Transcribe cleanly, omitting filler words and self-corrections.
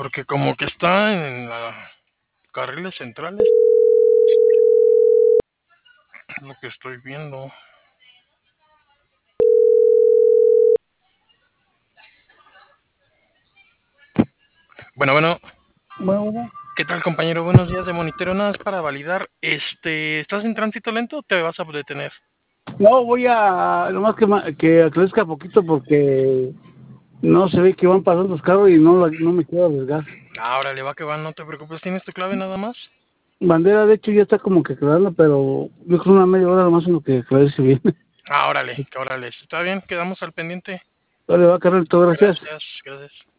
Porque como que está en la carriles centrales, es lo que estoy viendo. Bueno, Bueno, ¿qué tal, compañero? Buenos días de monitoreo, nada más para validar. ¿Estás en tránsito lento o te vas a detener? no, voy a, nomás que aclarezca poquito porque no se ve que van pasando los carros y no me quiero arriesgar. Ahora le va que va, no te preocupes, ¿tienes tu clave nada más? Bandera, de hecho, ya está como que aclarando, pero yo creo una media hora nomás en lo que aclarece bien. Órale, está bien, quedamos al pendiente. Vale, va a cargar todo, gracias. Gracias.